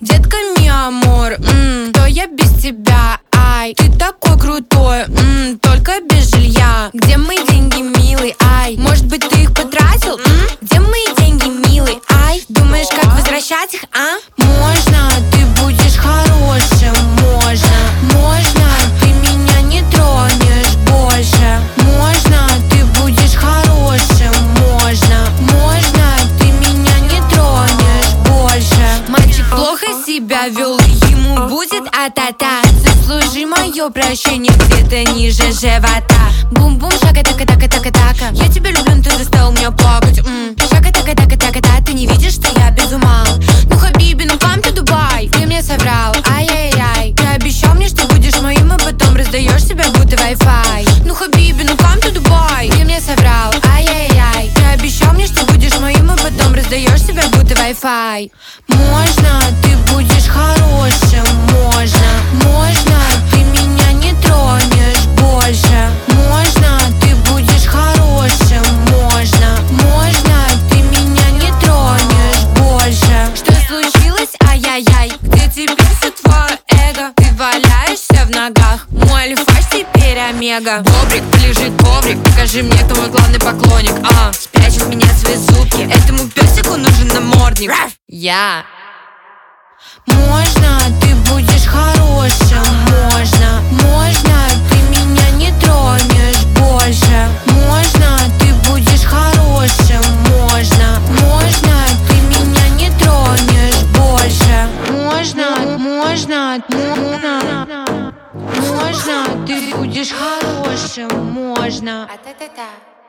Детка, ми амор, кто я без тебя? Ай, ты такой крутой, только без жилья. Где мои деньги, милый? Ай, может быть, ты их потратил? Где мои деньги, милый? Ай, думаешь, как возвращать их, а? Можно, ты будешь хорошим, можно, ты меня не тронешь больше. Можно, ты будешь хорошим, можно, ты меня не тронешь больше. Мальчик плохо себя вел, ему будет а-та-та. Заслужи мое прощение где-то ниже живота. Бум-бум, шака-така-така-така-така. Я тебя люблю, но ты заставил меня плакать. Шака-така-така-така-така. Ты не видишь, что я без ума? Ну, Хабиби, ну come to Dubai. Ты мне соврал, ай-яй-яй. Ты обещал мне, что будешь моим, а потом раздаешь себя, будто Wi-Fi. Ну, Хабиби, ну come to Dubai. Ты мне соврал, ай-яй-яй. Ты обещал мне, что будешь моим, а потом раздаешь себя, будто Wi-Fi. Можно, ты будешь хорошим, можно, ты меня не тронешь больше. Можно, ты будешь хорошим, можно, ты меня не тронешь больше. Что случилось? Ай-яй-яй. Где теперь все твое эго? Ты валяешься в ногах. Мой альфаш теперь омега. Бобрик, полежит коврик. Покажи мне, кто мой главный поклонник. Спрячет меня цвет зубки. Этому песику нужен намордник. Я. Можно, ты будешь хорошим, можно, ты меня не тронешь больше. Можно, ты будешь хорошим, можно, ты меня не тронешь больше. Можно, ты будешь хорошим, можно.